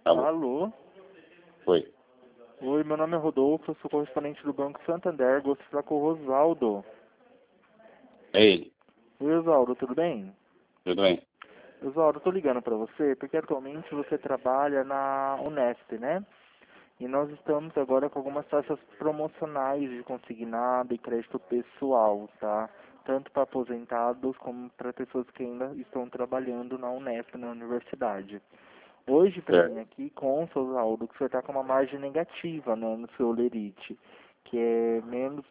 Alô? Alô? Oi. Oi, meu nome é Rodolfo, eu sou correspondente do Banco Santander, gosto de falar com o Rosaldo. É ele. Oi, Rosaldo, tudo bem? Tudo bem? Rosaldo, eu tô ligando para você porque atualmente você trabalha na Unesp, né? E nós estamos agora com algumas taxas promocionais de consignado e crédito pessoal, tá? Tanto para aposentados como para pessoas que ainda estão trabalhando na Unesp, na universidade. Hoje, para mim, Certo. aqui, consta, Oswaldo, que você está com uma margem negativa, né, no seu Lerite, que é menos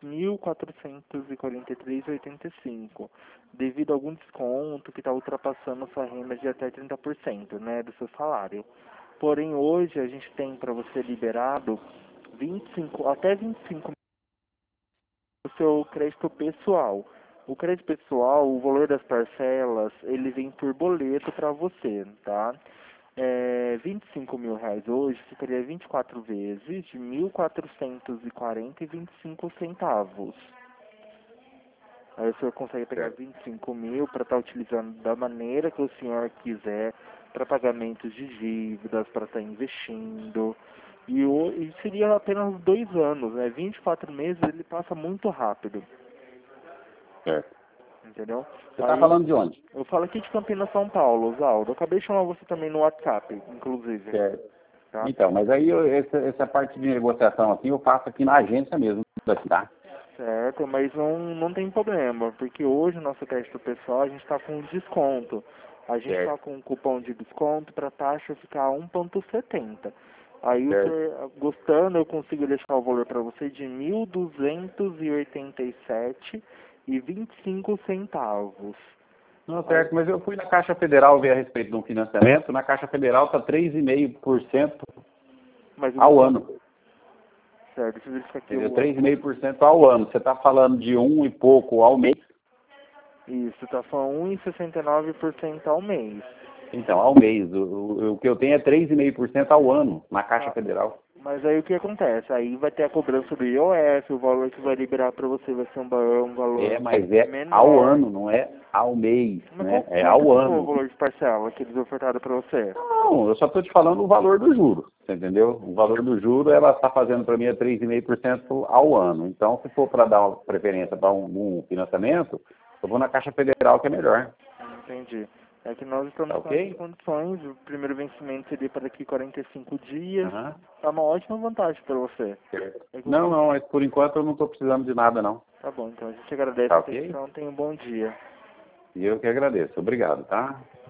1.443,85, devido a algum desconto que está ultrapassando a sua renda de até 30%, né, do seu salário. Porém, hoje a gente tem para você liberado 25, até 25 o seu crédito pessoal. O crédito pessoal, o valor das parcelas, ele vem por boleto para você, tá? 25 mil reais hoje ficaria 24 vezes de 1.440,25 centavos. Aí o senhor consegue pegar Certo. 25 mil para estar utilizando da maneira que o senhor quiser, para pagamentos de dívidas, para estar investindo. E seria apenas 2 anos, né? 24 meses ele passa muito rápido, Certo. entendeu? Você está Aí eu, falando de onde? eu falo aqui de Campinas, São Paulo, Oswaldo. Eu acabei de chamar você também no WhatsApp, inclusive, Certo. tá? Então, mas aí essa parte de negociação aqui eu faço aqui na agência mesmo, daqui, tá? Certo, mas não tem problema, porque hoje o nosso crédito pessoal a gente está com desconto. A gente está Certo. com um cupom de desconto para a taxa ficar 1,70. Aí o Certo. senhor, gostando, eu consigo deixar o valor para você de 1.287,25 centavos. Não, Aí, certo, mas eu fui na Caixa Federal ver a respeito de um financiamento. Na Caixa Federal está 3,5% mas o ao desconto, ano. certo, deixa eu verificar aqui Entendeu? o ano. 3,5% ao ano. Você está falando de um e pouco ao mês? Isso, tá falando 1,69% ao mês. Então, ao mês. O que eu tenho é 3,5% ao ano na Caixa Tá. Federal. Mas aí o que acontece? Aí vai ter a cobrança do IOF, o valor que vai liberar para você vai ser um valor Mas é ao menor. ano, não é ao mês, Mas né? É quanto ao que foi o ano. valor de parcela que eles ofertaram para você? Não, eu só estou te falando o valor do juro, você entendeu? O valor do juro, ela está fazendo para mim é 3,5% ao ano. Então, se for para dar uma preferência para um financiamento, eu vou na Caixa Federal, que é melhor. Entendi. É que nós Tá estamos com essas ok? condições, o primeiro vencimento seria para daqui 45 dias. Aham. Tá uma ótima vantagem para você. Certo. É que eu Não, consigo... não, mas por enquanto eu não estou precisando de nada, não. Tá bom, então a gente agradece Tá a ok? atenção, tenha um bom dia. E eu que agradeço. Obrigado, tá?